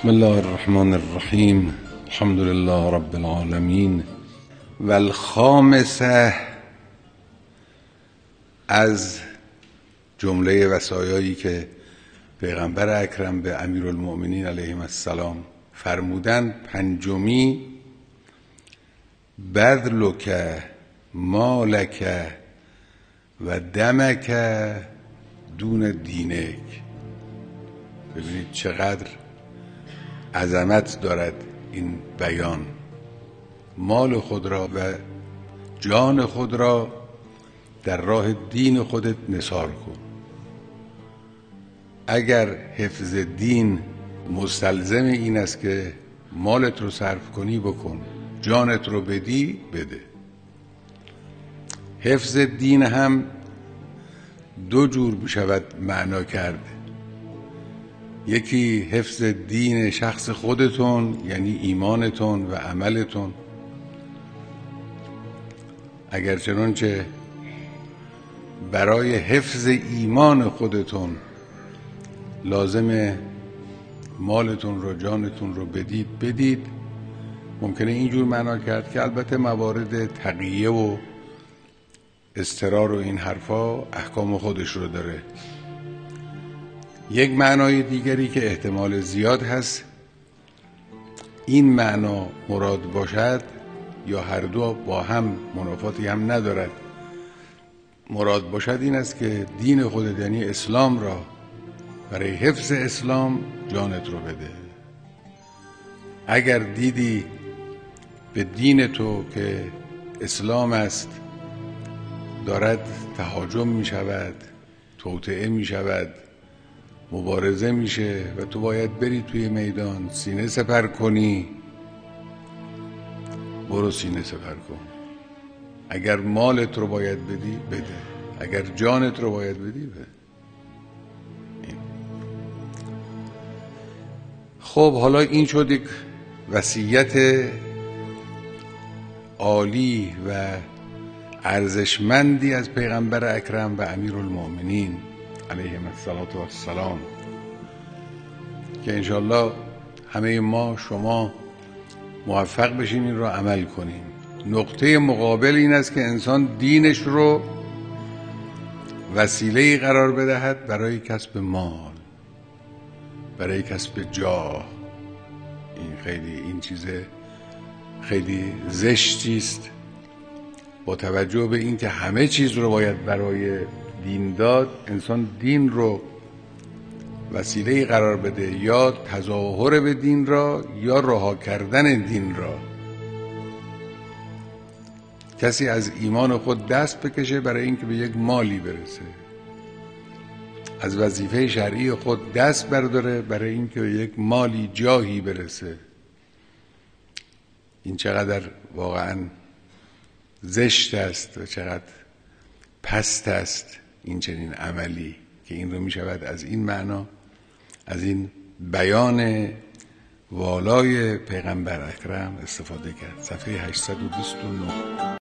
بسم الله الرحمن الرحیم. الحمد لله رب العالمین. و الخامسه، از جمله وصایایی که پیغمبر اکرم به امیرالمؤمنین علیهم السلام فرمودند، پنجمی: بذلک مالک و دمک دون دینک. ببینید چقدر عظمت دارد این بیان. مال خود را و جان خود را در راه دین خودت نثار کن. اگر حفظ دین مستلزم این است که مالت رو صرف کنی، بکن. جانت رو بدی، بده. حفظ دین هم دو جور بشود معنا کرد. یکی حفظ دین شخص خودتون، یعنی ایمانتون و عملتون. اگر چنانچه برای حفظ ایمان خودتون لازم مالتون رو، جانتون رو بدید. ممکنه اینجور معنا کرد که البته موارد تقیه و اضطرار و این حرفا احکام خودش رو داره. یک معنای دیگری که احتمال زیاد هست این معنا مراد باشد، یا هر دو با هم منافاتی هم ندارد، مراد باشد این است که دین خودت، یعنی اسلام را، برای حفظ اسلام جانت رو بده. اگر دیدی به دین تو که اسلام است دارد تهاجم می شود، توطئه می شود، مبارزه میشه و تو باید بری توی میدان سینه سپر کنی، برو سینه سپر کن. اگر مالت رو باید بدی، بده. اگر جانت رو باید بدی، بده. خب حالا این شد یک وصیت عالی و ارزشمندی از پیغمبر اکرم و امیرالمؤمنین علیهم السلام که انشالله همه ما، شما موفق بشیم این رو عمل کنیم. نقطه مقابل این است که انسان دینش رو وسیله‌ای قرار بدهد برای کسب مال، برای کسب جاه. این چیز خیلی زشتی است، با توجه به این که همه چیز رو باید برای دین داد. انسان دین رو وسیله‌ای قرار بده، یا تظاهر به دین را یا رها کردن دین را. کسی از ایمان خود دست بکشه برای اینکه به یک مالی برسه، از وظیفه شرعی خود دست برداره برای اینکه به یک مالی، جاهی برسه. این چقدر واقعا زشت است و چقدر پست است این چنین عملی، که این رو می شود از این معنا، از این بیان والای پیغمبر اکرم استفاده کرد. صفحه 829.